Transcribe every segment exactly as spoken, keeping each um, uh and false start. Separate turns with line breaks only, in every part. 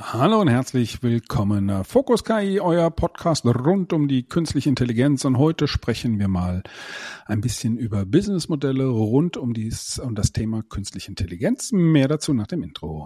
Hallo und herzlich willkommen. Fokus K I, euer Podcast rund um die künstliche Intelligenz. Und heute sprechen wir mal ein bisschen über Businessmodelle rund um, dies, um das Thema künstliche Intelligenz. Mehr dazu nach dem Intro.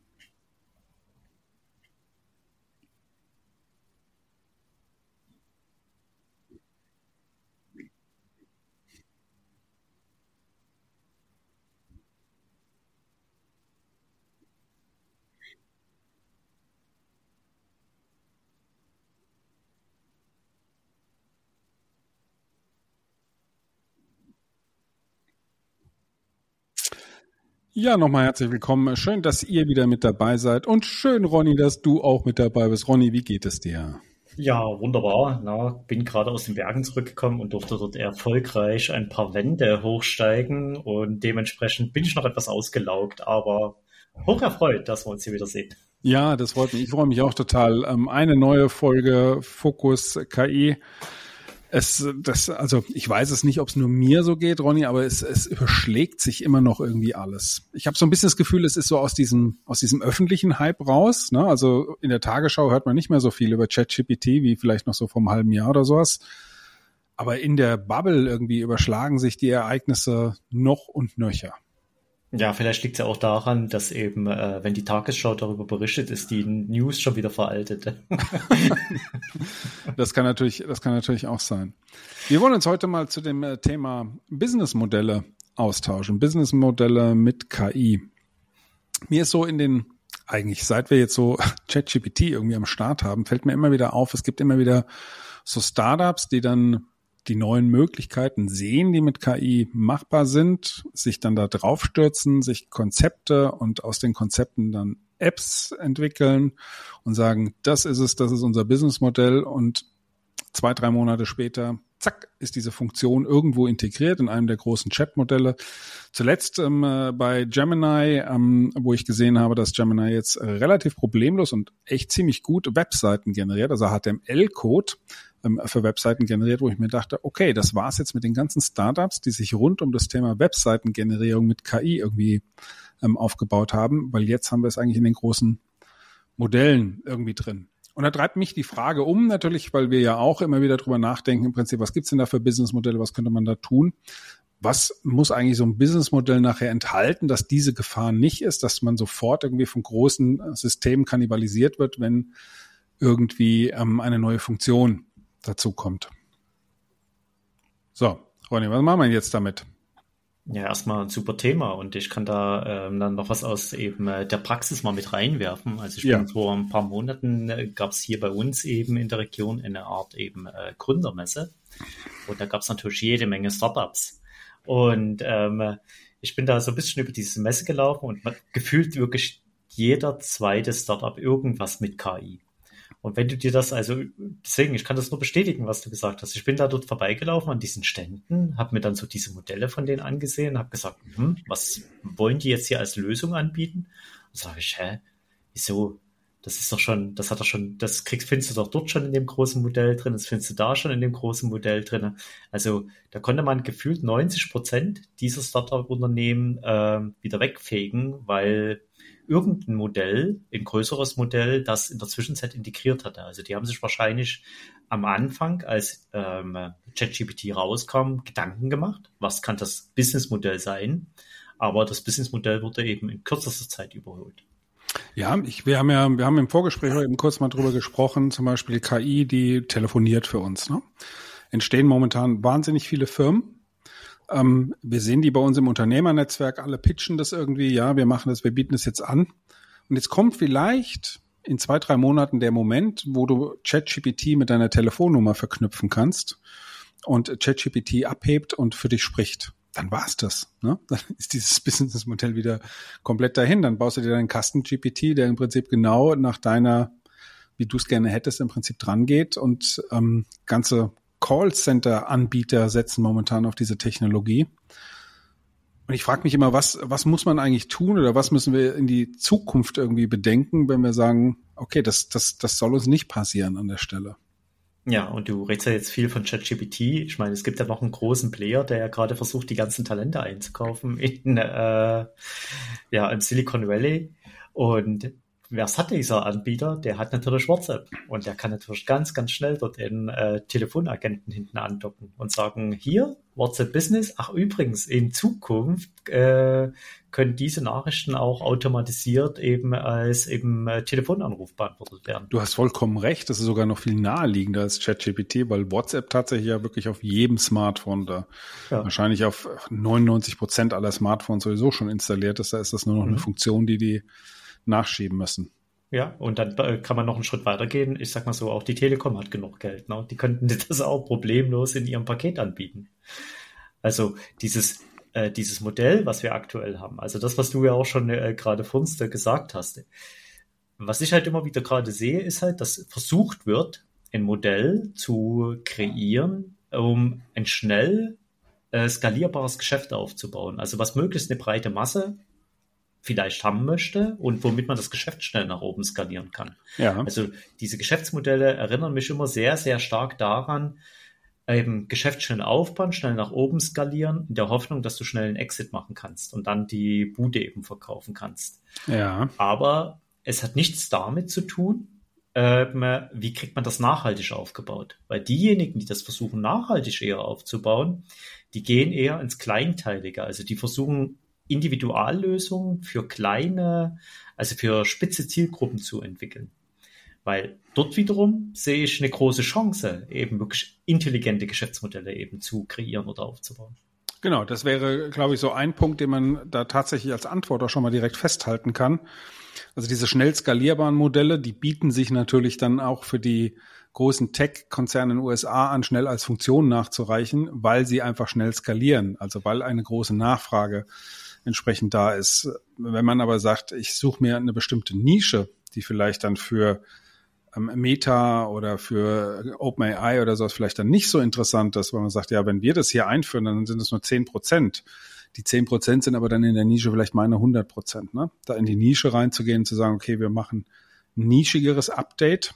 Ja, nochmal herzlich willkommen. Schön, dass ihr wieder mit dabei seid. Und schön, Ronny, dass du auch mit dabei bist. Ronny, wie geht es dir?
Ja, wunderbar. Na, bin gerade aus den Bergen zurückgekommen und durfte dort erfolgreich ein paar Wände hochsteigen und dementsprechend bin ich noch etwas ausgelaugt, aber hoch erfreut, dass wir uns hier wieder sehen.
Ja, das freut mich. Ich freue mich auch total. Eine neue Folge Fokus K I. Es, das, also ich weiß es nicht, ob es nur mir so geht, Ronny, aber es, es überschlägt sich immer noch irgendwie alles. Ich habe so ein bisschen das Gefühl, es ist so aus diesem aus diesem öffentlichen Hype raus. Ne? Also in der Tagesschau hört man nicht mehr so viel über ChatGPT wie vielleicht noch so vor einem halben Jahr oder sowas. Aber in der Bubble irgendwie überschlagen sich die Ereignisse noch und nöcher.
Ja, vielleicht liegt es ja auch daran, dass eben, äh, wenn die Tagesschau darüber berichtet, ist die News schon wieder veraltet.
Das kann natürlich, das kann natürlich auch sein. Wir wollen uns heute mal zu dem Thema Businessmodelle austauschen. Businessmodelle mit K I. Mir ist so in den, eigentlich seit wir jetzt so ChatGPT irgendwie am Start haben, fällt mir immer wieder auf, es gibt immer wieder so Startups, die dann die neuen Möglichkeiten sehen, die mit K I machbar sind, sich dann da draufstürzen, sich Konzepte und aus den Konzepten dann Apps entwickeln und sagen, das ist es, das ist unser Businessmodell und zwei, drei Monate später, zack, ist diese Funktion irgendwo integriert in einem der großen Chatmodelle. Zuletzt ähm, bei Gemini, ähm, wo ich gesehen habe, dass Gemini jetzt äh, relativ problemlos und echt ziemlich gut Webseiten generiert, also H T M L-Code ähm, für Webseiten generiert, wo ich mir dachte, okay, das war's jetzt mit den ganzen Startups, die sich rund um das Thema Webseitengenerierung mit K I irgendwie ähm, aufgebaut haben, weil jetzt haben wir es eigentlich in den großen Modellen irgendwie drin. Und da treibt mich die Frage um, natürlich, weil wir ja auch immer wieder drüber nachdenken, im Prinzip, was gibt's denn da für Businessmodelle, was könnte man da tun? Was muss eigentlich so ein Businessmodell nachher enthalten, dass diese Gefahr nicht ist, dass man sofort irgendwie von großen Systemen kannibalisiert wird, wenn irgendwie ähm, eine neue Funktion dazu kommt? So, Ronny, was machen wir jetzt damit?
Ja, erstmal ein super Thema und ich kann da ähm, dann noch was aus eben äh, der Praxis mal mit reinwerfen. Also ich
Ja.
bin vor ein paar Monaten, äh, gab es hier bei uns eben in der Region eine Art eben äh, Gründermesse und da gab es natürlich jede Menge Startups. Und ähm, ich bin da so ein bisschen über diese Messe gelaufen und man gefühlt wirklich jeder zweite Startup irgendwas mit K I. Und wenn du dir das, also deswegen, ich kann das nur bestätigen, was du gesagt hast. Ich bin da dort vorbeigelaufen an diesen Ständen, habe mir dann so diese Modelle von denen angesehen, habe gesagt, hm, was wollen die jetzt hier als Lösung anbieten? Und sage ich, hä, wieso? Das ist doch schon, das hat doch schon, das kriegst, findest du doch dort schon in dem großen Modell drin, das findest du da schon in dem großen Modell drin. Also da konnte man gefühlt neunzig Prozent dieser Startup-Unternehmen äh, wieder wegfegen, weil irgendein Modell, ein größeres Modell, das in der Zwischenzeit integriert hatte. Also die haben sich wahrscheinlich am Anfang, als ähm, ChatGPT rauskam, Gedanken gemacht, was kann das Businessmodell sein, aber das Businessmodell wurde eben in kürzester Zeit überholt.
Ja, ich, wir haben ja, wir haben im Vorgespräch eben kurz mal drüber gesprochen, zum Beispiel K I, die telefoniert für uns. Ne? Entstehen momentan wahnsinnig viele Firmen. Ähm, wir sehen die bei uns im Unternehmernetzwerk, alle pitchen das irgendwie, ja, wir machen das, wir bieten das jetzt an. Und jetzt kommt vielleicht in zwei, drei Monaten der Moment, wo du ChatGPT mit deiner Telefonnummer verknüpfen kannst und ChatGPT abhebt und für dich spricht. Dann war's das. Ne? Dann ist dieses Businessmodell wieder komplett dahin. Dann baust du dir deinen Custom-G P T, der im Prinzip genau nach deiner, wie du es gerne hättest, im Prinzip dran geht. Und ähm, ganze Callcenter-Anbieter setzen momentan auf diese Technologie. Und ich frage mich immer, was, was muss man eigentlich tun oder was müssen wir in die Zukunft irgendwie bedenken, wenn wir sagen, okay, das, das, das soll uns nicht passieren an der Stelle.
Ja, und du redest ja jetzt viel von ChatGPT. Ich meine, es gibt ja noch einen großen Player, der ja gerade versucht, die ganzen Talente einzukaufen in äh, ja, im Silicon Valley. Und wer hat dieser Anbieter? Der hat natürlich WhatsApp und der kann natürlich ganz, ganz schnell dort den äh, Telefonagenten hinten andocken und sagen, hier, WhatsApp Business, ach übrigens, in Zukunft äh, können diese Nachrichten auch automatisiert eben als eben äh, Telefonanruf beantwortet werden.
Du hast vollkommen recht, das ist sogar noch viel naheliegender als ChatGPT, weil WhatsApp tatsächlich ja wirklich auf jedem Smartphone da, ja. wahrscheinlich auf neunundneunzig Prozent aller Smartphones sowieso schon installiert ist. Da ist das nur noch mhm. eine Funktion, die die nachschieben müssen.
Ja, und dann kann man noch einen Schritt weiter gehen. Ich sag mal so, auch die Telekom hat genug Geld. Ne? Die könnten das auch problemlos in ihrem Paket anbieten. Also dieses äh, dieses Modell, was wir aktuell haben, also das, was du ja auch schon äh, gerade vorhin gesagt hast, was ich halt immer wieder gerade sehe, ist halt, dass versucht wird, ein Modell zu kreieren, um ein schnell äh, skalierbares Geschäft aufzubauen. Also was möglichst eine breite Masse vielleicht haben möchte und womit man das Geschäft schnell nach oben skalieren kann. Ja. Also diese Geschäftsmodelle erinnern mich immer sehr, sehr stark daran, eben Geschäft schnell aufbauen, schnell nach oben skalieren, in der Hoffnung, dass du schnell einen Exit machen kannst und dann die Bude eben verkaufen kannst.
Ja.
Aber es hat nichts damit zu tun, ähm, wie kriegt man das nachhaltig aufgebaut? Weil diejenigen, die das versuchen, nachhaltig eher aufzubauen, die gehen eher ins Kleinteilige. Also die versuchen, Individuallösungen für kleine, also für spitze Zielgruppen zu entwickeln. Weil dort wiederum sehe ich eine große Chance, eben wirklich intelligente Geschäftsmodelle eben zu kreieren oder aufzubauen.
Genau, das wäre, glaube ich, so ein Punkt, den man da tatsächlich als Antwort auch schon mal direkt festhalten kann. Also diese schnell skalierbaren Modelle, die bieten sich natürlich dann auch für die großen Tech-Konzerne in den U S A an, schnell als Funktion nachzureichen, weil sie einfach schnell skalieren, also weil eine große Nachfrage entsprechend da ist. Wenn man aber sagt, ich suche mir eine bestimmte Nische, die vielleicht dann für ähm, Meta oder für OpenAI oder sowas vielleicht dann nicht so interessant ist, weil man sagt, ja, wenn wir das hier einführen, dann sind es nur zehn Prozent. Die zehn Prozent sind aber dann in der Nische vielleicht meine hundert Prozent. Ne? Da in die Nische reinzugehen, zu sagen, okay, wir machen ein nischigeres Update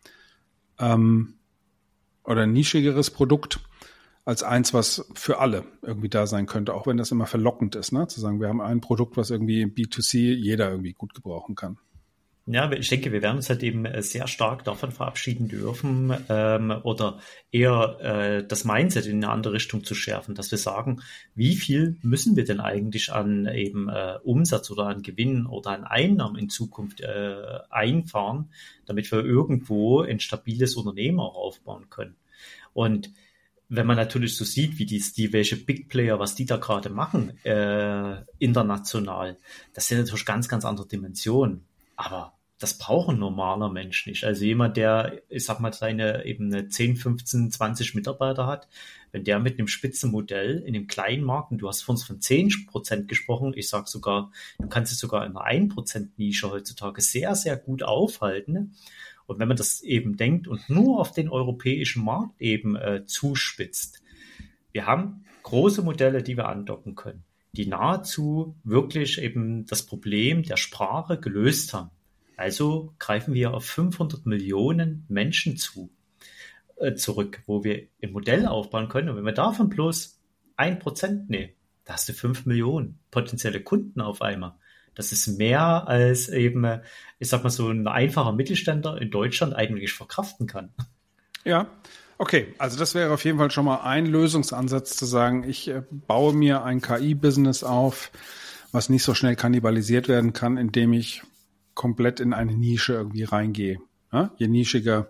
ähm, oder ein nischigeres Produkt, als eins, was für alle irgendwie da sein könnte, auch wenn das immer verlockend ist, ne? Zu sagen, wir haben ein Produkt, was irgendwie im B zwei C jeder irgendwie gut gebrauchen kann.
Ja, ich denke, wir werden uns halt eben sehr stark davon verabschieden dürfen ähm, oder eher äh, das Mindset in eine andere Richtung zu schärfen, dass wir sagen, wie viel müssen wir denn eigentlich an eben äh, Umsatz oder an Gewinn oder an Einnahmen in Zukunft äh, einfahren, damit wir irgendwo ein stabiles Unternehmen auch aufbauen können. Und wenn man natürlich so sieht, wie die, die welche Big Player, was die da gerade machen, äh, international, das sind natürlich ganz, ganz andere Dimensionen. Aber das braucht ein normaler Mensch nicht. Also jemand, der, ich sag mal, seine eben eine zehn, fünfzehn, zwanzig Mitarbeiter hat, wenn der mit einem Spitzenmodell in einem kleinen Markt, und du hast von uns von zehn Prozent gesprochen, ich sag sogar, du kannst es sogar in einer ein Prozent Nische heutzutage sehr, sehr gut aufhalten. Und wenn man das eben denkt und nur auf den europäischen Markt eben äh, zuspitzt, wir haben große Modelle, die wir andocken können, die nahezu wirklich eben das Problem der Sprache gelöst haben. Also greifen wir auf fünfhundert Millionen Menschen zu, äh, zurück, wo wir ein Modell aufbauen können. Und wenn wir davon bloß ein Prozent nehmen, da hast du fünf Millionen potenzielle Kunden auf einmal. Das ist mehr als eben, ich sag mal, so ein einfacher Mittelständler in Deutschland eigentlich verkraften kann.
Ja, okay. Also das wäre auf jeden Fall schon mal ein Lösungsansatz zu sagen, ich äh, baue mir ein K I-Business auf, was nicht so schnell kannibalisiert werden kann, indem ich komplett in eine Nische irgendwie reingehe. Ja? Je nischiger,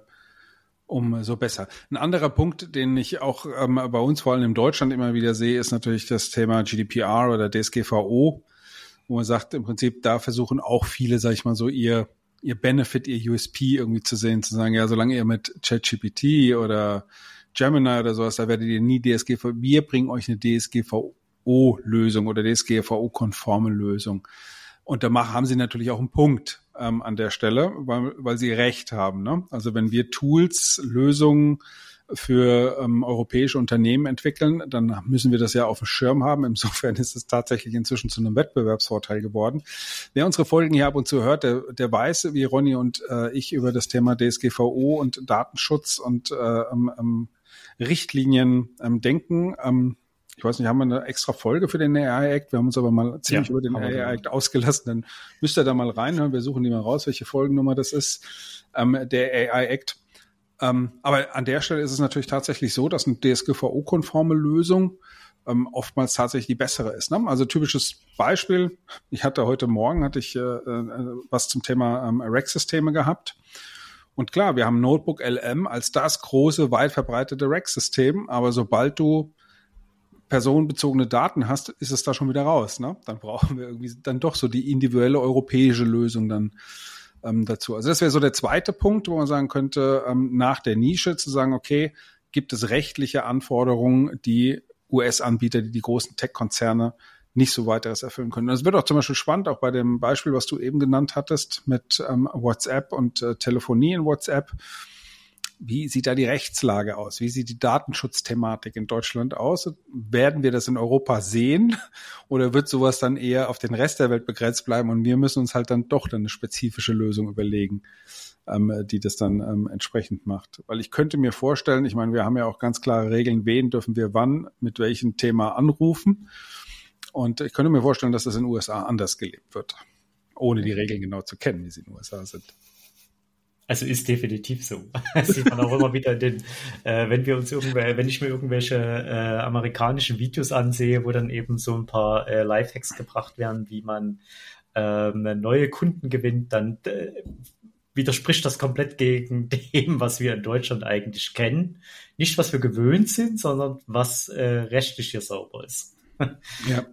umso besser. Ein anderer Punkt, den ich auch ähm, bei uns vor allem in Deutschland immer wieder sehe, ist natürlich das Thema G D P R oder D S G V O, wo man sagt, im Prinzip, da versuchen auch viele, sag ich mal so, ihr ihr Benefit, ihr U S P irgendwie zu sehen, zu sagen, ja, solange ihr mit ChatGPT oder Gemini oder sowas, da werdet ihr nie D S G V O, wir bringen euch eine D S G V O-Lösung oder D S G V O-konforme Lösung. Und da machen, haben sie natürlich auch einen Punkt ähm, an der Stelle, weil, weil sie recht haben. Ne? Also wenn wir Tools, Lösungen für ähm, europäische Unternehmen entwickeln, dann müssen wir das ja auf dem Schirm haben. Insofern ist es tatsächlich inzwischen zu einem Wettbewerbsvorteil geworden. Wer unsere Folgen hier ab und zu hört, der, der weiß, wie Ronny und äh, ich über das Thema D S G V O und Datenschutz und äh, ähm, Richtlinien ähm, denken. Ähm, Ich weiß nicht, haben wir eine extra Folge für den A I Act? Wir haben uns aber mal ziemlich ja, über den A I Act ausgelassen. Dann müsst ihr da mal reinhören. Wir suchen die mal raus, welche Folgennummer das ist, ähm, der A I Act. Ähm, aber an der Stelle ist es natürlich tatsächlich so, dass eine D S G V O-konforme Lösung ähm, oftmals tatsächlich die bessere ist. Ne? Also typisches Beispiel, ich hatte heute Morgen hatte ich äh, äh, was zum Thema ähm, Rack-Systeme gehabt. Und klar, wir haben Notebook L M als das große, weit verbreitete Rack-System, aber sobald du personenbezogene Daten hast, ist es da schon wieder raus. Ne? Dann brauchen wir irgendwie dann doch so die individuelle europäische Lösung dann ähm, dazu. Also das wäre so der zweite Punkt, wo man sagen könnte, ähm, nach der Nische zu sagen, okay, gibt es rechtliche Anforderungen, die U S-Anbieter, die die großen Tech-Konzerne nicht so weiteres erfüllen können. Das wird auch zum Beispiel spannend, auch bei dem Beispiel, was du eben genannt hattest mit ähm, WhatsApp und äh, Telefonie in WhatsApp. Wie sieht da die Rechtslage aus? Wie sieht die Datenschutzthematik in Deutschland aus? Werden wir das in Europa sehen oder wird sowas dann eher auf den Rest der Welt begrenzt bleiben und wir müssen uns halt dann doch dann eine spezifische Lösung überlegen, ähm, die das dann ähm, entsprechend macht? Weil ich könnte mir vorstellen, ich meine, wir haben ja auch ganz klare Regeln, wen dürfen wir wann mit welchem Thema anrufen. Und ich könnte mir vorstellen, dass das in den U S A anders gelebt wird, ohne die Regeln genau zu kennen, wie sie in den U S A sind.
Also ist definitiv so. Das sieht man auch immer wieder in den, äh, wenn wir uns irgendwelche, wenn ich mir irgendwelche äh, amerikanischen Videos ansehe, wo dann eben so ein paar äh, Lifehacks gebracht werden, wie man ähm, neue Kunden gewinnt, dann äh, widerspricht das komplett gegen dem, was wir in Deutschland eigentlich kennen. Nicht, was wir gewöhnt sind, sondern was äh, rechtlich hier sauber ist.
Ja.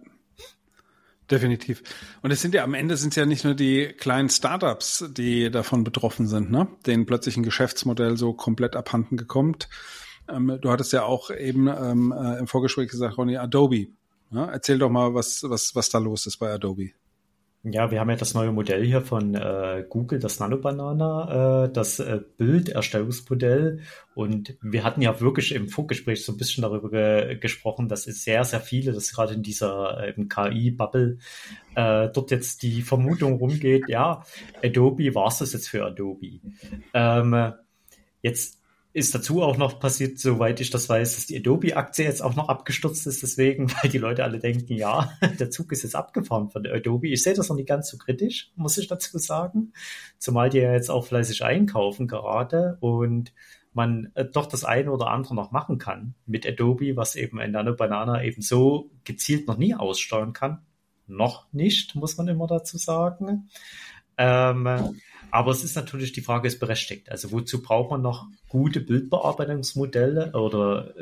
Definitiv. Und es sind ja am Ende sind es ja nicht nur die kleinen Startups, die davon betroffen sind, ne? Denen plötzlich ein Geschäftsmodell so komplett abhanden gekommen. Ähm, du hattest ja auch eben ähm, äh, im Vorgespräch gesagt, Ronny, Adobe. Ja? Erzähl doch mal, was was was da los ist bei Adobe.
Ja, wir haben ja das neue Modell hier von äh, Google, das Nano-Banana, äh, das äh, Bilderstellungsmodell. Und wir hatten ja wirklich im Vorgespräch so ein bisschen darüber ge- gesprochen, dass es sehr, sehr viele, dass gerade in dieser äh, K I-Bubble äh, dort jetzt die Vermutung rumgeht, ja, Adobe, war es das jetzt für Adobe? Ähm, jetzt ist dazu auch noch passiert, soweit ich das weiß, dass die Adobe-Aktie jetzt auch noch abgestürzt ist, deswegen, weil die Leute alle denken, ja, der Zug ist jetzt abgefahren von der Adobe. Ich sehe das noch nicht ganz so kritisch, muss ich dazu sagen, zumal die ja jetzt auch fleißig einkaufen gerade und man äh, doch das eine oder andere noch machen kann mit Adobe, was eben ein Nano Banana eben so gezielt noch nie aussteuern kann. Noch nicht, muss man immer dazu sagen. Ähm, aber es ist natürlich, die Frage ist berechtigt. Also wozu braucht man noch gute Bildbearbeitungsmodelle oder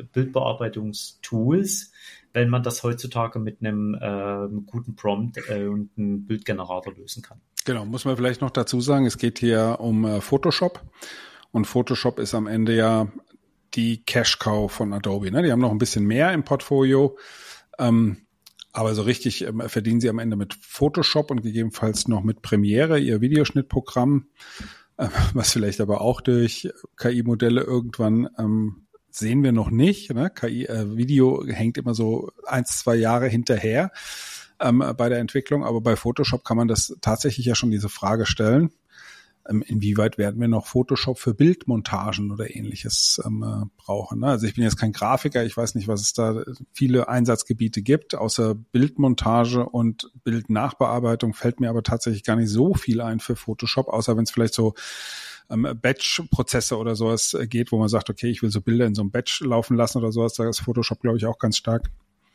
Bildbearbeitungstools, wenn man das heutzutage mit einem äh, guten Prompt äh, und einem Bildgenerator lösen kann?
Genau, muss man vielleicht noch dazu sagen, es geht hier um äh, Photoshop und Photoshop ist am Ende ja die Cash-Cow von Adobe. Ne? Die haben noch ein bisschen mehr im Portfolio, ähm, aber so richtig ähm, verdienen sie am Ende mit Photoshop und gegebenenfalls noch mit Premiere, ihr Videoschnittprogramm, äh, was vielleicht aber auch durch K I-Modelle irgendwann ähm, sehen wir noch nicht. Ne? K I-Video äh, hängt immer so eins, zwei Jahre hinterher ähm, bei der Entwicklung, aber bei Photoshop kann man das tatsächlich ja schon diese Frage stellen. Inwieweit werden wir noch Photoshop für Bildmontagen oder ähnliches ähm, äh, brauchen. Ne? Also ich bin jetzt kein Grafiker, ich weiß nicht, was es da viele Einsatzgebiete gibt, außer Bildmontage und Bildnachbearbeitung fällt mir aber tatsächlich gar nicht so viel ein für Photoshop, außer wenn es vielleicht so ähm, Batch-Prozesse oder sowas geht, wo man sagt, okay, ich will so Bilder in so einem Batch laufen lassen oder sowas, da ist Photoshop, glaube ich, auch ganz stark.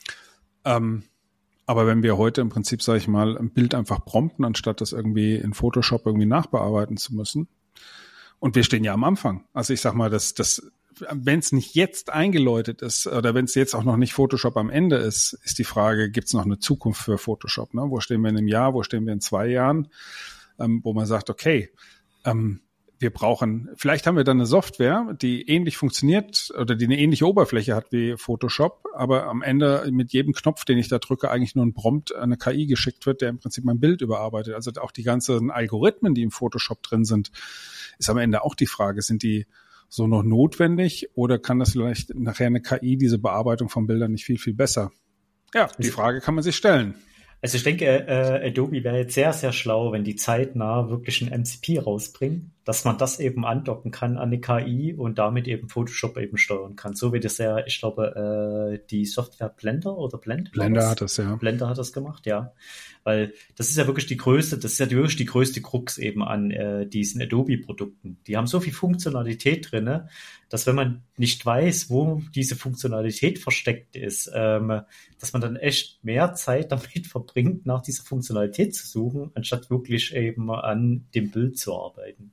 Ähm, Aber wenn wir heute im Prinzip, sage ich mal, ein Bild einfach prompten, anstatt das irgendwie in Photoshop irgendwie nachbearbeiten zu müssen. Und wir stehen ja am Anfang. Also ich sag mal, dass das, wenn es nicht jetzt eingeläutet ist oder wenn es jetzt auch noch nicht Photoshop am Ende ist, ist die Frage, gibt es noch eine Zukunft für Photoshop? Ne? Wo stehen wir in einem Jahr, wo stehen wir in zwei Jahren? Ähm, wo man sagt, okay, ähm, wir brauchen, vielleicht haben wir dann eine Software, die ähnlich funktioniert oder die eine ähnliche Oberfläche hat wie Photoshop, aber am Ende mit jedem Knopf, den ich da drücke, eigentlich nur ein Prompt an eine K I geschickt wird, der im Prinzip mein Bild überarbeitet. Also auch die ganzen Algorithmen, die im Photoshop drin sind, ist am Ende auch die Frage, sind die so noch notwendig oder kann das vielleicht nachher eine K I diese Bearbeitung von Bildern nicht viel, viel besser? Ja, die Frage kann man sich stellen.
Also ich denke, äh, Adobe wäre jetzt sehr, sehr schlau, wenn die zeitnah wirklich ein M C P rausbringen, dass man das eben andocken kann an eine K I und damit eben Photoshop eben steuern kann. So wie das ja, ich glaube, äh, die Software Blender oder Blend?
Blender hat das, ja.
Blender hat das gemacht, ja. Weil das ist ja wirklich die größte, das ist ja wirklich die größte Krux eben an äh, diesen Adobe-Produkten. Die haben so viel Funktionalität drinne, dass wenn man nicht weiß, wo diese Funktionalität versteckt ist, ähm, dass man dann echt mehr Zeit damit verbringt, nach dieser Funktionalität zu suchen, anstatt wirklich eben an dem Bild zu arbeiten.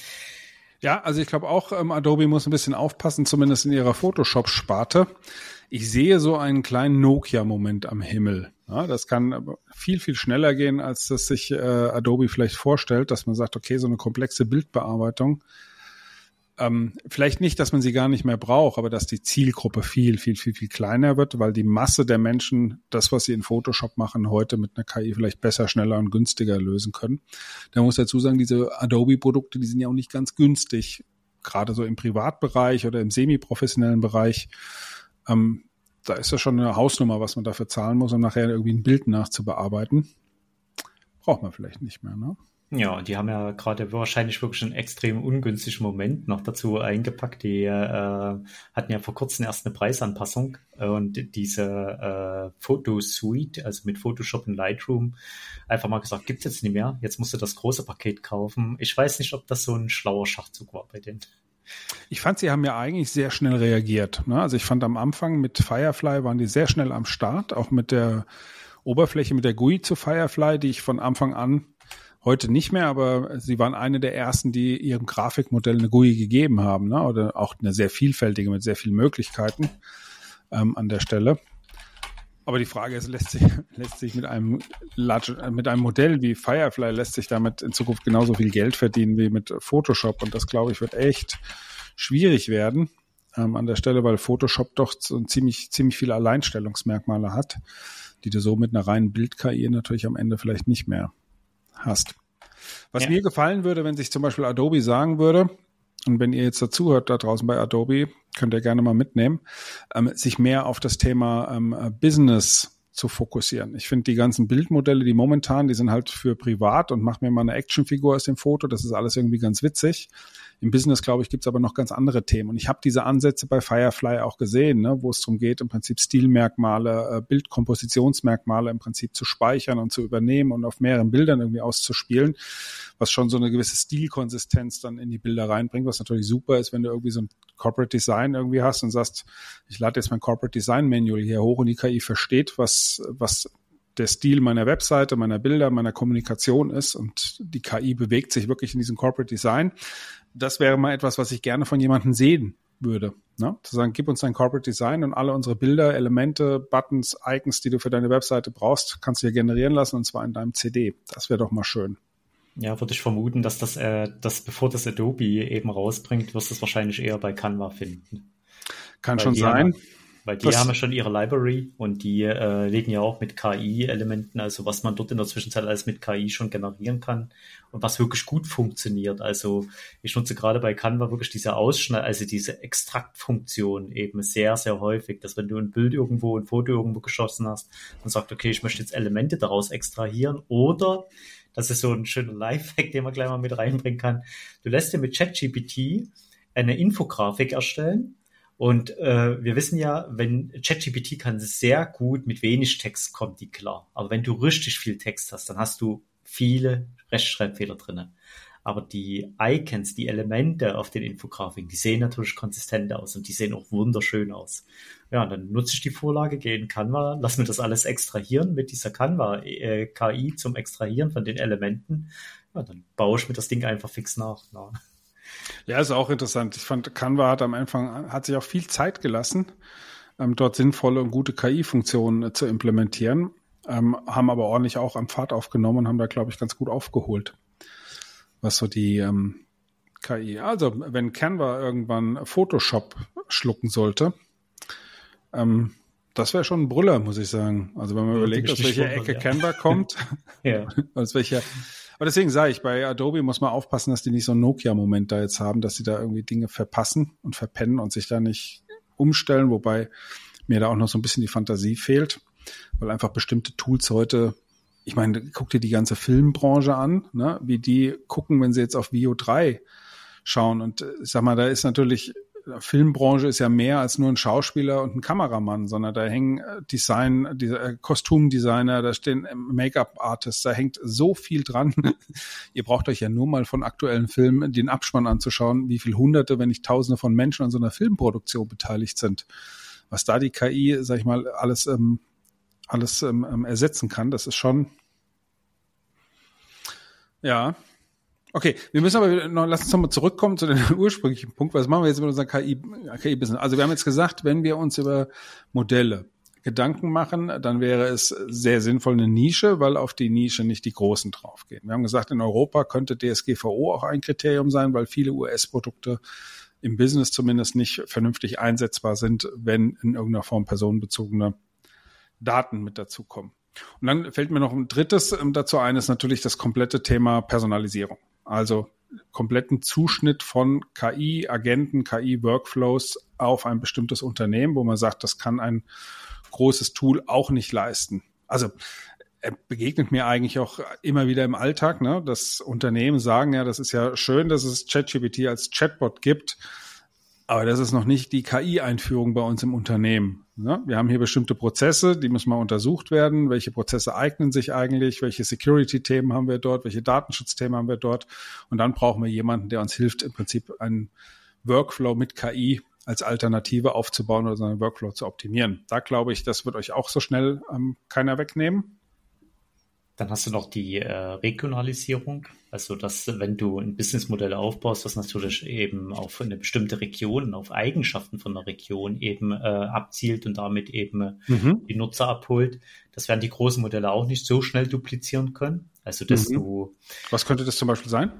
Ja, also ich glaube auch, ähm, Adobe muss ein bisschen aufpassen, zumindest in ihrer Photoshop-Sparte. Ich sehe so einen kleinen Nokia-Moment am Himmel. Ja, das kann aber viel, viel schneller gehen, als das sich äh, Adobe vielleicht vorstellt, dass man sagt, okay, so eine komplexe Bildbearbeitung, ähm, vielleicht nicht, dass man sie gar nicht mehr braucht, aber dass die Zielgruppe viel, viel, viel, viel kleiner wird, weil die Masse der Menschen das, was sie in Photoshop machen, heute mit einer K I vielleicht besser, schneller und günstiger lösen können. Da muss ich dazu sagen, diese Adobe-Produkte, die sind ja auch nicht ganz günstig, gerade so im Privatbereich oder im semi-professionellen Bereich. Ähm, da ist ja schon eine Hausnummer, was man dafür zahlen muss, um nachher irgendwie ein Bild nachzubearbeiten. Braucht man vielleicht nicht mehr, ne?
Ja, die haben ja gerade wahrscheinlich wirklich einen extrem ungünstigen Moment noch dazu eingepackt. Die äh, hatten ja vor kurzem erst eine Preisanpassung und diese äh, Fotosuite, also mit Photoshop und Lightroom, einfach mal gesagt, gibt's jetzt nicht mehr. Jetzt musst du das große Paket kaufen. Ich weiß nicht, ob das so ein schlauer Schachzug war bei denen.
Ich fand, sie haben ja eigentlich sehr schnell reagiert. Ne? Also ich fand am Anfang mit Firefly waren die sehr schnell am Start, auch mit der Oberfläche, mit der G U I zu Firefly, die ich von Anfang an, heute nicht mehr, aber sie waren eine der ersten, die ihrem Grafikmodell eine G U I gegeben haben, ne? Oder auch eine sehr vielfältige mit sehr vielen Möglichkeiten ähm, an der Stelle. Aber die Frage ist, lässt sich, lässt sich mit einem large, mit einem Modell wie Firefly lässt sich damit in Zukunft genauso viel Geld verdienen wie mit Photoshop. Und das, glaube ich, wird echt schwierig werden ähm, an der Stelle, weil Photoshop doch so ziemlich, ziemlich viele Alleinstellungsmerkmale hat, die du so mit einer reinen Bild-K I natürlich am Ende vielleicht nicht mehr hast. Was ja. mir gefallen würde, wenn sich zum Beispiel Adobe sagen würde, und wenn ihr jetzt dazu hört da draußen bei Adobe, könnt ihr gerne mal mitnehmen, ähm, sich mehr auf das Thema ähm, Business zu fokussieren. Ich finde die ganzen Bildmodelle, die momentan, die sind halt für privat und mach mir mal eine Actionfigur aus dem Foto, das ist alles irgendwie ganz witzig. Im Business, glaube ich, gibt es aber noch ganz andere Themen. Und ich habe diese Ansätze bei Firefly auch gesehen, ne, wo es darum geht, im Prinzip Stilmerkmale, äh, Bildkompositionsmerkmale im Prinzip zu speichern und zu übernehmen und auf mehreren Bildern irgendwie auszuspielen, was schon so eine gewisse Stilkonsistenz dann in die Bilder reinbringt, was natürlich super ist, wenn du irgendwie so ein Corporate Design irgendwie hast und sagst, ich lade jetzt mein Corporate Design Manual hier hoch und die K I versteht, was, was der Stil meiner Webseite, meiner Bilder, meiner Kommunikation ist und die K I bewegt sich wirklich in diesem Corporate Design. Das wäre mal etwas, was ich gerne von jemandem sehen würde. Ne? Zu sagen, gib uns dein Corporate Design und alle unsere Bilder, Elemente, Buttons, Icons, die du für deine Webseite brauchst, kannst du hier generieren lassen und zwar in deinem C D. Das wäre doch mal schön.
Ja, würde ich vermuten, dass das, äh, dass bevor das Adobe eben rausbringt, wirst du es wahrscheinlich eher bei Canva finden.
Kann
Weil
schon sein.
Haben, weil die Was? haben ja schon ihre Library und die äh, legen ja auch mit K I-Elementen, also was man dort in der Zwischenzeit alles mit K I schon generieren kann und was wirklich gut funktioniert. Also ich nutze gerade bei Canva wirklich diese Ausschneid, also diese Extraktfunktion eben sehr, sehr häufig, dass wenn du ein Bild irgendwo, ein Foto irgendwo geschossen hast und sagst, okay, ich möchte jetzt Elemente daraus extrahieren oder das ist so ein schöner Lifehack, den man gleich mal mit reinbringen kann. Du lässt dir mit ChatGPT eine Infografik erstellen und äh, wir wissen ja, wenn ChatGPT kann sehr gut mit wenig Text kommt die klar. Aber wenn du richtig viel Text hast, dann hast du viele Rechtschreibfehler drinne. Aber die Icons, die Elemente auf den Infografiken, die sehen natürlich konsistent aus und die sehen auch wunderschön aus. Ja, dann nutze ich die Vorlage, gehe in Canva, lass mir das alles extrahieren mit dieser Canva-K I zum Extrahieren von den Elementen. Ja, dann baue ich mir das Ding einfach fix nach. Na.
Ja, ist auch interessant. Ich fand, Canva hat am Anfang, hat sich auch viel Zeit gelassen, ähm, dort sinnvolle und gute K I-Funktionen äh, zu implementieren, ähm, haben aber ordentlich auch am Pfad aufgenommen und haben da, glaube ich, ganz gut aufgeholt. Was so die ähm, K I, also wenn Canva irgendwann Photoshop schlucken sollte, ähm, das wäre schon ein Brüller, muss ich sagen. Also wenn man ja, überlegt, aus welcher Ecke ja. Canva kommt, ja. aus welcher. Aber deswegen sage ich, bei Adobe muss man aufpassen, dass die nicht so einen Nokia-Moment da jetzt haben, dass sie da irgendwie Dinge verpassen und verpennen und sich da nicht umstellen, wobei mir da auch noch so ein bisschen die Fantasie fehlt, weil einfach bestimmte Tools heute ich meine, guck dir die ganze Filmbranche an, ne? Wie die gucken, wenn sie jetzt auf Vio drei schauen. Und ich sag mal, da ist natürlich, Filmbranche ist ja mehr als nur ein Schauspieler und ein Kameramann, sondern da hängen Design, die, äh, Kostümdesigner, da stehen Make-up-Artists, da hängt so viel dran. Ihr braucht euch ja nur mal von aktuellen Filmen den Abspann anzuschauen, wie viele Hunderte, wenn nicht Tausende von Menschen an so einer Filmproduktion beteiligt sind. Was da die K I, sag ich mal, alles, ähm, alles ähm, ersetzen kann, das ist schon, ja. Okay, wir müssen aber noch, lass uns nochmal zurückkommen zu dem ursprünglichen Punkt. Was machen wir jetzt mit unserem K I, K I-Business? Also wir haben jetzt gesagt, wenn wir uns über Modelle Gedanken machen, dann wäre es sehr sinnvoll eine Nische, weil auf die Nische nicht die Großen draufgehen. Wir haben gesagt, in Europa könnte D S G V O auch ein Kriterium sein, weil viele U S-Produkte im Business zumindest nicht vernünftig einsetzbar sind, wenn in irgendeiner Form personenbezogene Daten mit dazukommen. Und dann fällt mir noch ein drittes dazu ein, ist natürlich das komplette Thema Personalisierung. Also kompletten Zuschnitt von K I-Agenten, K I-Workflows auf ein bestimmtes Unternehmen, wo man sagt, das kann ein großes Tool auch nicht leisten. Also er begegnet mir eigentlich auch immer wieder im Alltag, ne, dass Unternehmen sagen, ja, das ist ja schön, dass es ChatGPT als Chatbot gibt, aber das ist noch nicht die K I-Einführung bei uns im Unternehmen. Ne? Wir haben hier bestimmte Prozesse, die müssen mal untersucht werden. Welche Prozesse eignen sich eigentlich? Welche Security-Themen haben wir dort? Welche Datenschutzthemen haben wir dort? Und dann brauchen wir jemanden, der uns hilft, im Prinzip einen Workflow mit K I als Alternative aufzubauen oder seinen Workflow zu optimieren. Da glaube ich, das wird euch auch so schnell ähm, keiner wegnehmen.
Dann hast du noch die äh, Regionalisierung, also dass, wenn du ein Businessmodell aufbaust, das natürlich eben auf eine bestimmte Region, auf Eigenschaften von einer Region eben äh, abzielt und damit eben mhm. die Nutzer abholt. Das werden die großen Modelle auch nicht so schnell duplizieren können. Also dass mhm. du.
Was könnte das zum Beispiel sein?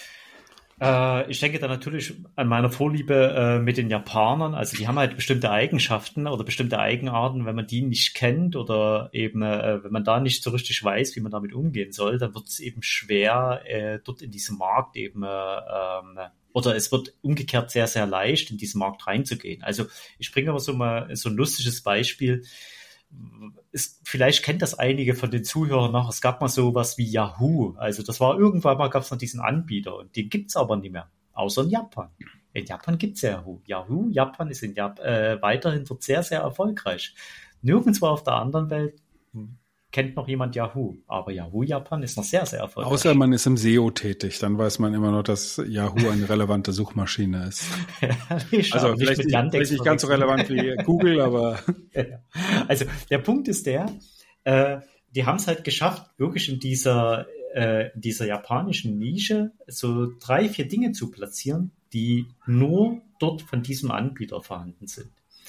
Ich denke da natürlich an meiner Vorliebe äh, mit den Japanern. Also die haben halt bestimmte Eigenschaften oder bestimmte Eigenarten. Wenn man die nicht kennt oder eben, äh, wenn man da nicht so richtig weiß, wie man damit umgehen soll, dann wird es eben schwer, äh, dort in diesem Markt eben, äh, ähm, oder es wird umgekehrt sehr, sehr leicht, in diesen Markt reinzugehen. Also ich bringe aber so mal so ein lustiges Beispiel. Es, vielleicht kennt das einige von den Zuhörern noch, es gab mal sowas wie Yahoo, also das war irgendwann mal, gab es noch diesen Anbieter und den gibt's aber nicht mehr, außer in Japan. In Japan gibt's Yahoo. Yahoo, Japan ist in Jap- äh, weiterhin dort sehr, sehr erfolgreich. Nirgendwo auf der anderen Welt kennt noch jemand Yahoo, aber Yahoo Japan ist noch sehr, sehr erfolgreich.
Außer man ist im S E O tätig, dann weiß man immer noch, dass Yahoo eine relevante Suchmaschine ist.
Ja, ich
also vielleicht nicht, vielleicht nicht ganz so relevant wie Google, aber...
Also der Punkt ist der, äh, die haben es halt geschafft, wirklich in dieser, äh, dieser japanischen Nische so drei, vier Dinge zu platzieren, die nur dort von diesem Anbieter vorhanden sind.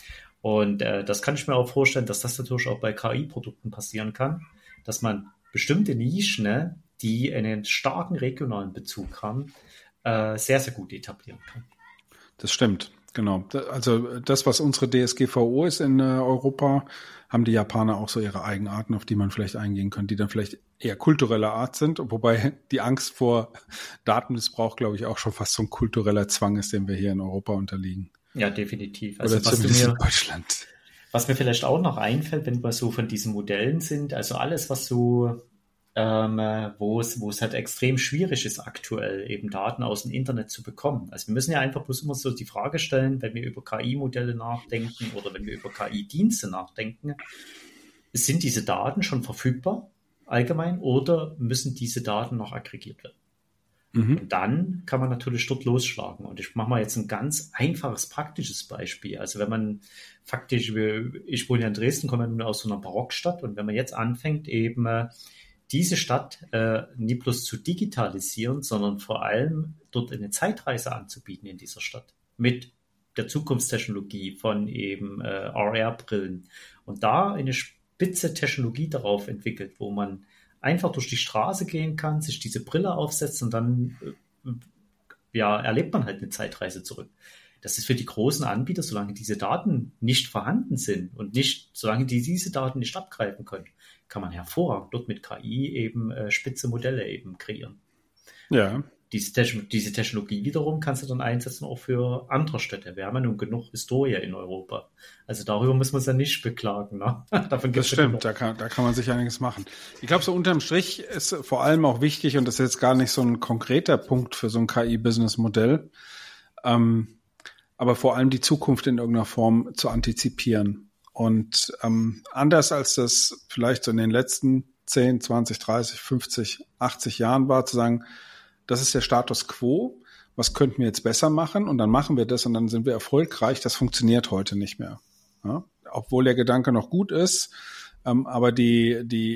Und äh, das kann ich mir auch vorstellen, dass das natürlich auch bei K I-Produkten passieren kann, dass man bestimmte Nischen, ne, die einen starken regionalen Bezug haben, äh, sehr, sehr gut etablieren kann.
Das stimmt, genau. Also das, was unsere D S G V O ist in äh, Europa, haben die Japaner auch so ihre Eigenarten, auf die man vielleicht eingehen könnte, die dann vielleicht eher kultureller Art sind, wobei die Angst vor Datenmissbrauch, glaube ich, auch schon fast so ein kultureller Zwang ist, dem wir hier in Europa unterliegen.
Ja, definitiv. Also
Oder
was, du
mir,
mir,
Deutschland.
was mir vielleicht auch noch einfällt, wenn wir so von diesen Modellen sind, also alles, was so, ähm, wo es, wo es halt extrem schwierig ist, aktuell eben Daten aus dem Internet zu bekommen. Also wir müssen ja einfach bloß immer so die Frage stellen, wenn wir über K I-Modelle nachdenken oder wenn wir über K I-Dienste nachdenken, sind diese Daten schon verfügbar allgemein oder müssen diese Daten noch aggregiert werden? Mhm. Und dann kann man natürlich dort losschlagen. Und ich mache mal jetzt ein ganz einfaches, praktisches Beispiel. Also wenn man faktisch, ich wohne ja in Dresden, komme nun aus so einer Barockstadt. Und wenn man jetzt anfängt, eben diese Stadt äh, nicht bloß zu digitalisieren, sondern vor allem dort eine Zeitreise anzubieten in dieser Stadt. Mit der Zukunftstechnologie von eben äh, R R-Brillen. Und da eine spitze Technologie darauf entwickelt, wo man einfach durch die Straße gehen kann, sich diese Brille aufsetzt und dann ja, erlebt man halt eine Zeitreise zurück. Das ist für die großen Anbieter, solange diese Daten nicht vorhanden sind und nicht, solange die diese Daten nicht abgreifen können, kann man hervorragend dort mit K I eben äh, spitze Modelle eben kreieren.
Ja.
diese, Te- diese Technologie wiederum kannst du dann einsetzen auch für andere Städte. Wir haben ja nun genug Historie in Europa. Also darüber müssen wir uns ja nicht beklagen. Ne? Davon
Das stimmt, da kann, da kann man sich einiges machen. Ich glaube, so unterm Strich ist vor allem auch wichtig, und das ist jetzt gar nicht so ein konkreter Punkt für so ein K I-Business-Modell, ähm, aber vor allem die Zukunft in irgendeiner Form zu antizipieren. Und ähm, anders als das vielleicht so in den letzten zehn, zwanzig, dreißig, fünfzig, achtzig Jahren war, zu sagen, das ist der Status quo, was könnten wir jetzt besser machen? Und dann machen wir das und dann sind wir erfolgreich. Das funktioniert heute nicht mehr. Ja? Obwohl der Gedanke noch gut ist, ähm, aber die, die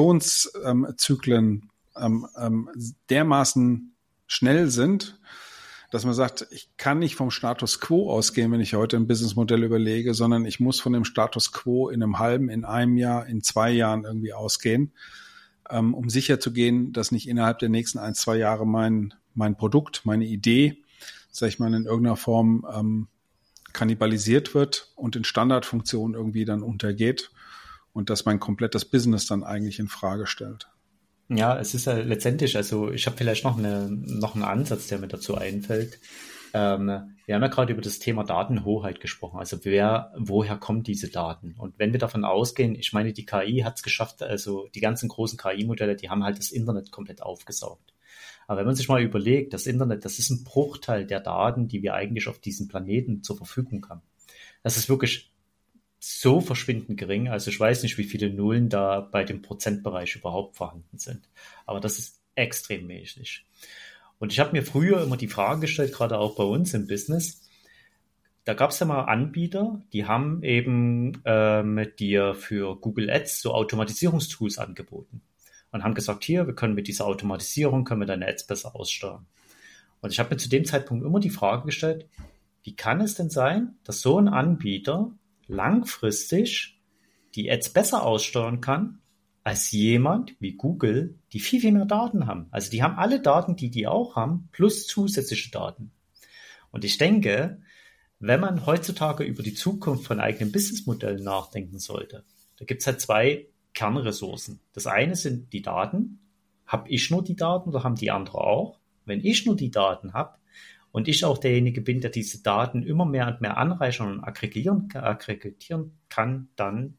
Innovationszyklen ähm, ähm, dermaßen schnell sind, dass man sagt, ich kann nicht vom Status quo ausgehen, wenn ich heute ein Businessmodell überlege, sondern ich muss von dem Status quo in einem halben, in einem Jahr, in zwei Jahren irgendwie ausgehen, ähm, um sicher zu gehen, dass nicht innerhalb der nächsten ein, zwei Jahre mein, mein Produkt, meine Idee, sag ich mal, in irgendeiner Form ähm, kannibalisiert wird und in Standardfunktionen irgendwie dann untergeht und dass mein komplettes Business dann eigentlich in Frage stellt.
Ja, es ist ja letztendlich, also ich habe vielleicht noch, eine, noch einen Ansatz, der mir dazu einfällt. Ähm, wir haben ja gerade über das Thema Datenhoheit gesprochen. Also wer, woher kommen diese Daten? Und wenn wir davon ausgehen, ich meine, die K I hat es geschafft, also die ganzen großen K I-Modelle, die haben halt das Internet komplett aufgesaugt. Aber wenn man sich mal überlegt, das Internet, das ist ein Bruchteil der Daten, die wir eigentlich auf diesem Planeten zur Verfügung haben. Das ist wirklich so verschwindend gering. Also ich weiß nicht, wie viele Nullen da bei dem Prozentbereich überhaupt vorhanden sind. Aber das ist extrem mäßig. Und ich habe mir früher immer die Frage gestellt, gerade auch bei uns im Business, da gab es ja mal Anbieter, die haben eben ähm, dir für Google Ads so Automatisierungstools angeboten und haben gesagt, hier, wir können mit dieser Automatisierung, können wir deine Ads besser aussteuern. Und ich habe mir zu dem Zeitpunkt immer die Frage gestellt, wie kann es denn sein, dass so ein Anbieter langfristig die Ads besser aussteuern kann, als jemand wie Google, die viel, viel mehr Daten haben. Also die haben alle Daten, die die auch haben, plus zusätzliche Daten. Und ich denke, wenn man heutzutage über die Zukunft von eigenen Businessmodellen nachdenken sollte, da gibt es halt zwei Kernressourcen. Das eine sind die Daten. Habe ich nur die Daten oder haben die anderen auch? Wenn ich nur die Daten habe, und ich auch derjenige bin, der diese Daten immer mehr und mehr anreichern und aggregieren, aggregieren kann, dann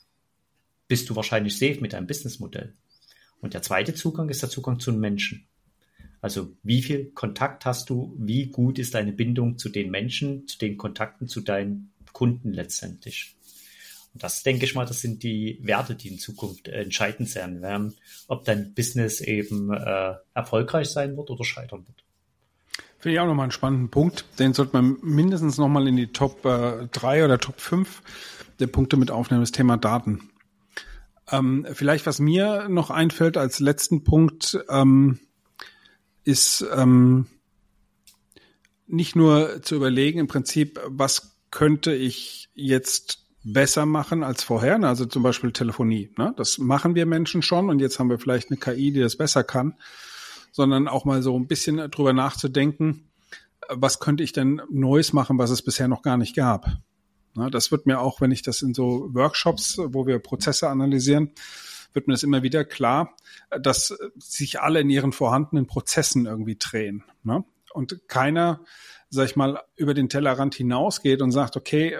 bist du wahrscheinlich safe mit deinem Businessmodell. Und der zweite Zugang ist der Zugang zu den Menschen. Also wie viel Kontakt hast du, wie gut ist deine Bindung zu den Menschen, zu den Kontakten, zu deinen Kunden letztendlich. Und das, denke ich mal, das sind die Werte, die in Zukunft entscheidend sein werden, ob dein Business eben äh, erfolgreich sein wird oder scheitern wird.
Finde ich auch nochmal einen spannenden Punkt. Den sollte man mindestens nochmal in die Top äh, drei oder Top fünf der Punkte mit aufnehmen, das Thema Daten. Ähm, vielleicht, was mir noch einfällt als letzten Punkt, ähm, ist ähm, nicht nur zu überlegen, im Prinzip, was könnte ich jetzt besser machen als vorher, also zum Beispiel Telefonie. Ne? Das machen wir Menschen schon und jetzt haben wir vielleicht eine K I, die das besser kann, sondern auch mal so ein bisschen drüber nachzudenken, was könnte ich denn Neues machen, was es bisher noch gar nicht gab. Na, das wird mir auch, wenn ich das in so Workshops, wo wir Prozesse analysieren, wird mir das immer wieder klar, dass sich alle in ihren vorhandenen Prozessen irgendwie drehen. Ne? Und keiner, sag ich mal, über den Tellerrand hinausgeht und sagt, okay,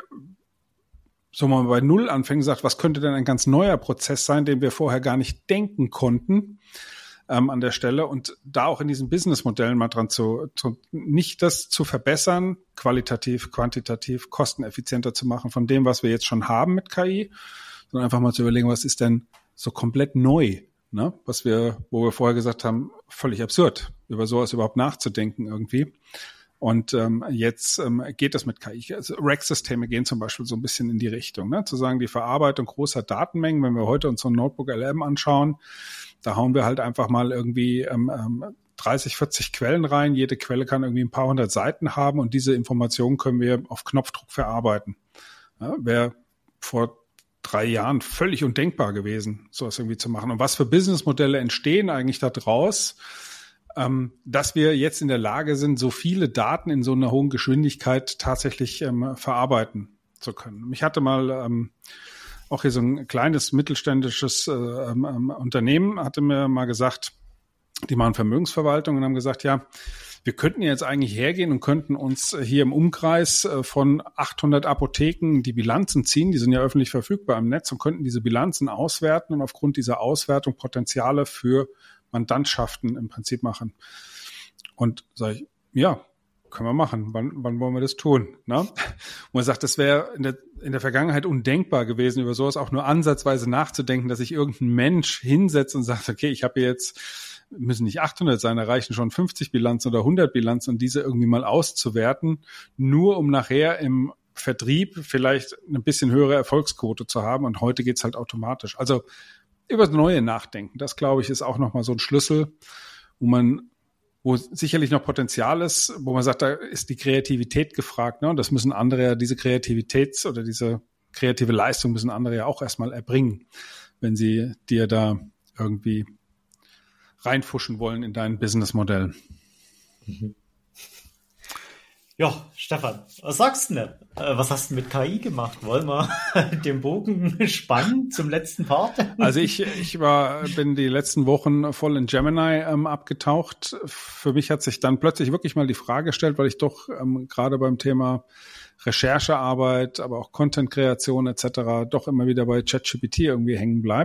so mal bei Null anfängt, sagt, was könnte denn ein ganz neuer Prozess sein, den wir vorher gar nicht denken konnten, ähm, an der Stelle, und da auch in diesen Businessmodellen mal dran zu, zu, nicht das zu verbessern, qualitativ, quantitativ, kosteneffizienter zu machen von dem, was wir jetzt schon haben mit K I, sondern einfach mal zu überlegen, was ist denn so komplett neu, ne? Was wir, wo wir vorher gesagt haben, völlig absurd, über sowas überhaupt nachzudenken irgendwie. Und ähm, jetzt ähm, geht das mit K I. Also Rack-Systeme gehen zum Beispiel so ein bisschen in die Richtung, ne? Zu sagen, die Verarbeitung großer Datenmengen, wenn wir heute uns so ein Notebook L M anschauen, da hauen wir halt einfach mal irgendwie ähm, dreißig, vierzig Quellen rein. Jede Quelle kann irgendwie ein paar hundert Seiten haben und diese Informationen können wir auf Knopfdruck verarbeiten. Ja, wäre vor drei Jahren völlig undenkbar gewesen, sowas irgendwie zu machen. Und was für Businessmodelle entstehen eigentlich da draus, ähm, dass wir jetzt in der Lage sind, so viele Daten in so einer hohen Geschwindigkeit tatsächlich ähm, verarbeiten zu können. Mich hatte mal ähm, auch hier so ein kleines mittelständisches äh, ähm, Unternehmen hatte mir mal gesagt, die machen Vermögensverwaltung und haben gesagt, ja, wir könnten jetzt eigentlich hergehen und könnten uns hier im Umkreis von achthundert Apotheken die Bilanzen ziehen, die sind ja öffentlich verfügbar im Netz und könnten diese Bilanzen auswerten und aufgrund dieser Auswertung Potenziale für Mandantschaften im Prinzip machen. Und sage ich, ja, können wir machen. Wann, wann wollen wir das tun? Ne? Und man sagt, das wäre in der, in der Vergangenheit undenkbar gewesen, über sowas auch nur ansatzweise nachzudenken, dass sich irgendein Mensch hinsetzt und sagt, okay, ich habe jetzt müssen nicht achthundert sein, da reichen schon fünfzig Bilanzen oder hundert Bilanzen und diese irgendwie mal auszuwerten, nur um nachher im Vertrieb vielleicht eine bisschen höhere Erfolgsquote zu haben und heute geht's halt automatisch. Also über das Neue nachdenken, das glaube ich ist auch nochmal so ein Schlüssel, wo man, wo sicherlich noch Potenzial ist, wo man sagt, da ist die Kreativität gefragt, ne? Und das müssen andere ja, diese Kreativitäts- oder diese kreative Leistung müssen andere ja auch erstmal erbringen, wenn sie dir da irgendwie reinfuschen wollen in dein Businessmodell.
Mhm. Ja, Stefan, was sagst du denn? Was hast du mit K I gemacht? Wollen wir den Bogen spannen zum letzten Part?
Also ich, ich war, bin die letzten Wochen voll in Gemini ähm, abgetaucht. Für mich hat sich dann plötzlich wirklich mal die Frage gestellt, weil ich doch ähm, gerade beim Thema Recherchearbeit, aber auch Content-Kreation et cetera doch immer wieder bei ChatGPT irgendwie hängen bleib.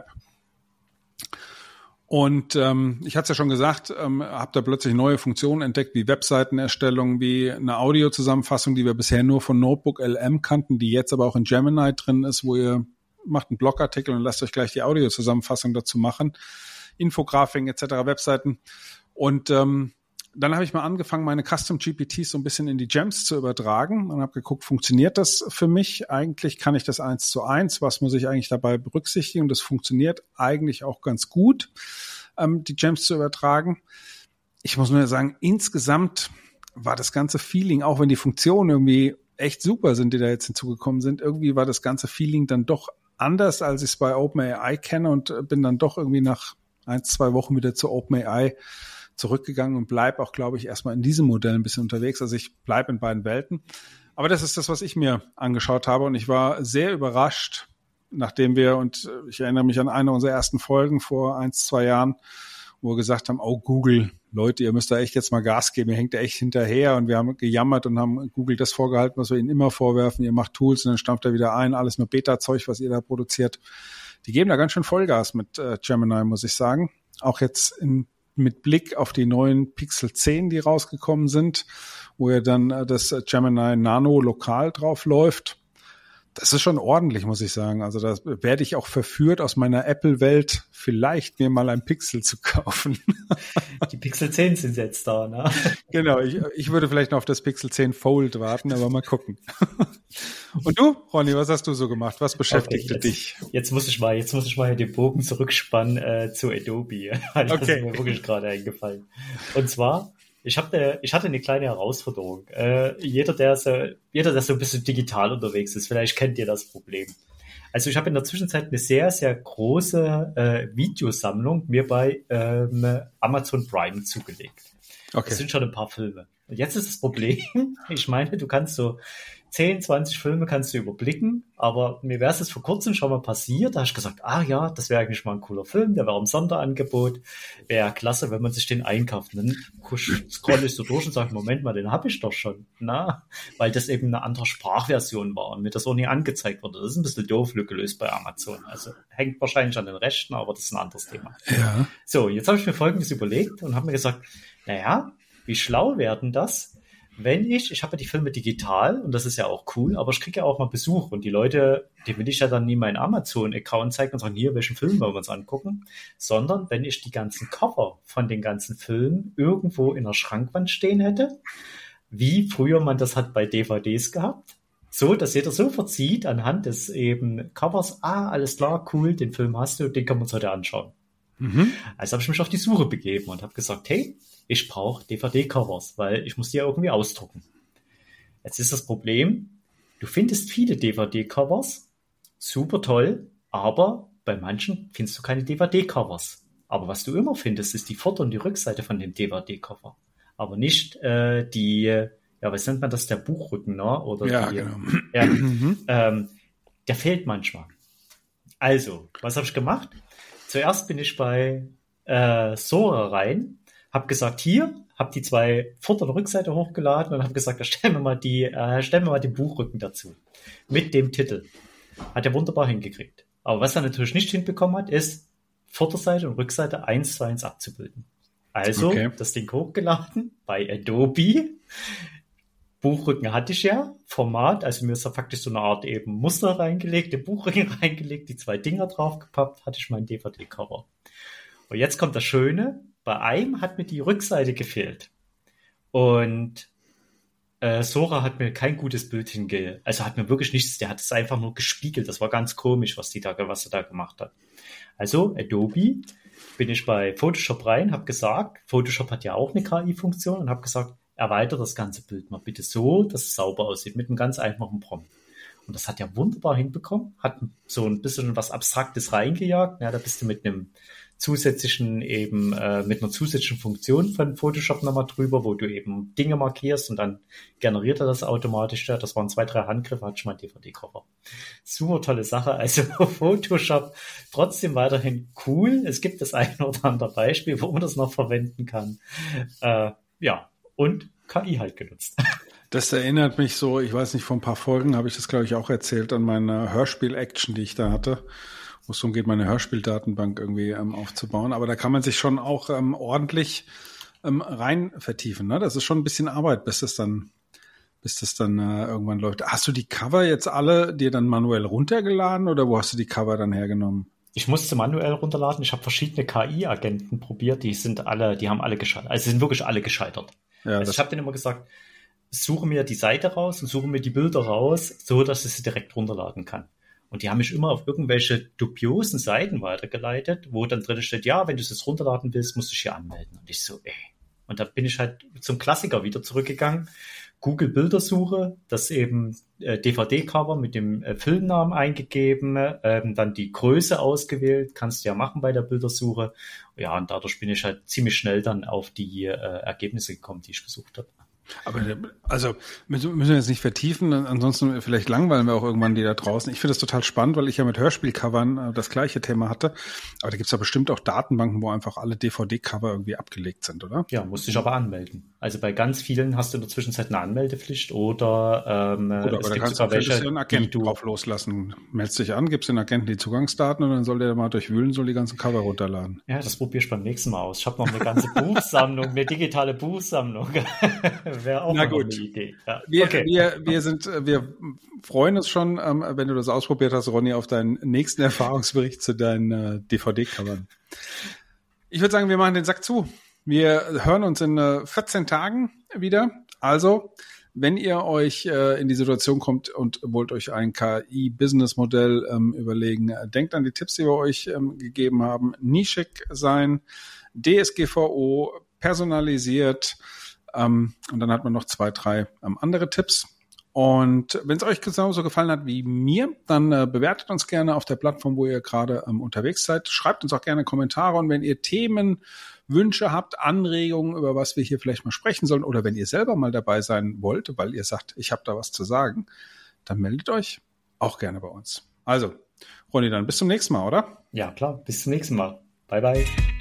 Und ähm, ich hatte es ja schon gesagt, ähm, habe da plötzlich neue Funktionen entdeckt, wie Webseitenerstellung, wie eine Audiozusammenfassung, die wir bisher nur von Notebook L M kannten, die jetzt aber auch in Gemini drin ist, wo ihr macht einen Blogartikel und lasst euch gleich die Audiozusammenfassung dazu machen, Infografiken et cetera, Webseiten. Und ähm, dann habe ich mal angefangen, meine Custom-G P Ts so ein bisschen in die Gems zu übertragen und habe geguckt, funktioniert das für mich? Eigentlich kann ich das eins zu eins. Was muss ich eigentlich dabei berücksichtigen? Das funktioniert eigentlich auch ganz gut, ähm, die Gems zu übertragen. Ich muss nur sagen, insgesamt war das ganze Feeling, auch wenn die Funktionen irgendwie echt super sind, die da jetzt hinzugekommen sind, irgendwie war das ganze Feeling dann doch anders, als ich es bei OpenAI kenne und bin dann doch irgendwie nach ein, zwei Wochen wieder zu OpenAI zurückgegangen und bleib auch, glaube ich, erstmal in diesem Modell ein bisschen unterwegs. Also ich bleibe in beiden Welten. Aber das ist das, was ich mir angeschaut habe und ich war sehr überrascht, nachdem wir, und ich erinnere mich an eine unserer ersten Folgen vor eins, zwei Jahren, wo wir gesagt haben, oh Google, Leute, ihr müsst da echt jetzt mal Gas geben, ihr hängt da echt hinterher und wir haben gejammert und haben Google das vorgehalten, was wir ihnen immer vorwerfen, ihr macht Tools und dann stampft er wieder ein, alles nur Beta-Zeug, was ihr da produziert. Die geben da ganz schön Vollgas mit äh, Gemini, muss ich sagen. Auch jetzt in mit Blick auf die neuen Pixel zehn, die rausgekommen sind, wo ja dann das Gemini Nano lokal drauf läuft. Das ist schon ordentlich, muss ich sagen. Also da werde ich auch verführt, aus meiner Apple-Welt vielleicht mir mal ein Pixel zu kaufen.
Die Pixel zehn sind jetzt da, ne?
Genau, ich, ich würde vielleicht noch auf das Pixel zehn Fold warten, aber mal gucken. Und du, Ronny, was hast du so gemacht? Was beschäftigte
okay, jetzt,
dich?
Jetzt muss ich mal, jetzt muss ich mal den Bogen zurückspannen äh, zu Adobe. Das
okay.
ist mir wirklich gerade eingefallen. Und zwar, ich habe, ich hatte eine kleine Herausforderung. Äh, jeder, der so, jeder, der so ein bisschen digital unterwegs ist, vielleicht kennt ihr das Problem. Also ich habe in der Zwischenzeit eine sehr, sehr große äh, Videosammlung mir bei ähm, Amazon Prime zugelegt. Okay. Das sind schon ein paar Filme. Und jetzt ist das Problem, ich meine, du kannst so zehn, zwanzig Filme kannst du überblicken, aber mir wäre es vor kurzem schon mal passiert, da habe ich gesagt, ah ja, das wäre eigentlich mal ein cooler Film, der wäre im Sonderangebot, wäre klasse, wenn man sich den einkauft. Und dann scroll ich so durch und sage, Moment mal, den habe ich doch schon, na, weil das eben eine andere Sprachversion war und mir das auch nie angezeigt wurde. Das ist ein bisschen doof gelöst bei Amazon, also hängt wahrscheinlich an den Rechten, aber das ist ein anderes Thema.
Ja.
So, jetzt habe ich mir Folgendes überlegt und habe mir gesagt, naja, wie schlau werden das, wenn ich, ich habe ja die Filme digital und das ist ja auch cool, aber ich kriege ja auch mal Besuch und die Leute, denen will ich ja dann nie meinen Amazon-Account zeigen und sagen, hier, welchen Film wollen wir uns angucken, sondern wenn ich die ganzen Cover von den ganzen Filmen irgendwo in der Schrankwand stehen hätte, wie früher man das hat bei D V Ds gehabt, so, dass jeder sofort sieht anhand des eben Covers, ah, alles klar, cool, den Film hast du, den können wir uns heute anschauen. Mhm. Also habe ich mich auf die Suche begeben und habe gesagt, hey, ich brauche D V D-Covers, weil ich muss die ja irgendwie ausdrucken. Jetzt ist das Problem, du findest viele D V D-Covers, super toll, aber bei manchen findest du keine D V D-Covers. Aber was du immer findest, ist die Vorder- und die Rückseite von dem D V D-Cover. Aber nicht äh, die, ja, was nennt man das, der Buchrücken, ne? Oder
ja,
die,
genau.
Ja, mhm. ähm, der fehlt manchmal. Also, was habe ich gemacht? Zuerst bin ich bei äh, Sora rein habe gesagt, hier, habe die zwei Vorder- und Rückseite hochgeladen und habe gesagt, da stellen wir mal die, äh, stellen wir mal den Buchrücken dazu. Mit dem Titel. Hat er wunderbar hingekriegt. Aber was er natürlich nicht hinbekommen hat, ist, Vorderseite und Rückseite eins zu eins abzubilden. Also, okay. Das Ding hochgeladen bei Adobe. Buchrücken hatte ich ja, Format, also mir ist da faktisch so eine Art eben Muster reingelegt, den Buchrücken reingelegt, die zwei Dinger draufgepappt, hatte ich mein D V D-Cover. Und jetzt kommt das Schöne, bei einem hat mir die Rückseite gefehlt. Und äh, Sora hat mir kein gutes Bild hinge... Also hat mir wirklich nichts, der hat es einfach nur gespiegelt. Das war ganz komisch, was, die da, was er da gemacht hat. Also Adobe, bin ich bei Photoshop rein, habe gesagt, Photoshop hat ja auch eine K I-Funktion und habe gesagt, erweitere das ganze Bild mal bitte so, dass es sauber aussieht, mit einem ganz einfachen Prompt. Und das hat ja wunderbar hinbekommen, hat so ein bisschen was Abstraktes reingejagt. Ja, da bist du mit einem zusätzlichen eben, äh, mit einer zusätzlichen Funktion von Photoshop nochmal drüber, wo du eben Dinge markierst und dann generiert er das automatisch. Ja, das waren zwei, drei Handgriffe, hatte ich mein D V D-Cover. Super tolle Sache. Also Photoshop trotzdem weiterhin cool. Es gibt das ein oder andere Beispiel, wo man das noch verwenden kann. Äh, ja. Und K I halt genutzt.
Das erinnert mich so, ich weiß nicht, vor ein paar Folgen habe ich das, glaube ich, auch erzählt, an meine Hörspiel-Action, die ich da hatte, wo es darum geht, meine Hörspieldatenbank irgendwie ähm, aufzubauen. Aber da kann man sich schon auch ähm, ordentlich ähm, rein vertiefen. Ne? Das ist schon ein bisschen Arbeit, bis das dann, bis das dann äh, irgendwann läuft. Hast du die Cover jetzt alle dir dann manuell runtergeladen oder wo hast du die Cover dann hergenommen?
Ich musste manuell runterladen. Ich habe verschiedene K I-Agenten probiert. Die sind alle, die haben alle gescheitert. Also sind wirklich alle gescheitert. Ja, also ich habe denen immer gesagt, suche mir die Seite raus und suche mir die Bilder raus, so dass ich sie direkt runterladen kann. Und die haben mich immer auf irgendwelche dubiosen Seiten weitergeleitet, wo dann drin steht, ja, wenn du es runterladen willst, musst du dich hier anmelden. Und ich so, ey. Und da bin ich halt zum Klassiker wieder zurückgegangen. Google Bildersuche, das eben äh, D V D-Cover mit dem äh, Filmnamen eingegeben, ähm, dann die Größe ausgewählt, kannst du ja machen bei der Bildersuche. Ja, und dadurch bin ich halt ziemlich schnell dann auf die äh, Ergebnisse gekommen, die ich gesucht habe.
Aber also müssen wir jetzt nicht vertiefen, ansonsten vielleicht langweilen wir auch irgendwann die da draußen. Ich finde das total spannend, weil ich ja mit Hörspielcovern das gleiche Thema hatte. Aber da gibt es ja bestimmt auch Datenbanken, wo einfach alle D V D-Cover irgendwie abgelegt sind, oder?
Ja, musst dich aber anmelden. Also bei ganz vielen hast du in der Zwischenzeit eine Anmeldepflicht oder ähm,
oder,
es
oder
gibt
kannst
sogar
du
welche,
einen Agenten drauf loslassen. Meldest dich an, gibst den Agenten die Zugangsdaten und dann soll der mal durchwühlen, soll die ganzen Cover runterladen.
Ja, das probiere ich beim nächsten Mal aus. Ich habe noch eine ganze Buchsammlung, eine digitale Buchsammlung. Wäre auch
Na
noch
gut.
eine Idee. Ja.
Wir,
okay.
wir, wir sind, wir freuen uns schon, ähm, wenn du das ausprobiert hast, Ronny, auf deinen nächsten Erfahrungsbericht zu deinen äh, D V D-Covern. Ich würde sagen, wir machen den Sack zu. Wir hören uns in äh, vierzehn Tagen wieder. Also, wenn ihr euch äh, in die Situation kommt und wollt euch ein K I-Business-Modell ähm, überlegen, äh, denkt an die Tipps, die wir euch ähm, gegeben haben. Nischig sein, D S G V O, personalisiert, ähm, und dann hat man noch zwei, drei ähm, andere Tipps. Und wenn es euch genauso gefallen hat wie mir, dann äh, bewertet uns gerne auf der Plattform, wo ihr gerade ähm, unterwegs seid. Schreibt uns auch gerne Kommentare. Und wenn ihr Themen, Wünsche habt, Anregungen, über was wir hier vielleicht mal sprechen sollen, oder wenn ihr selber mal dabei sein wollt, weil ihr sagt, ich habe da was zu sagen, dann meldet euch auch gerne bei uns. Also, Ronny, dann bis zum nächsten Mal, oder?
Ja, klar. Bis zum nächsten Mal. Bye, bye.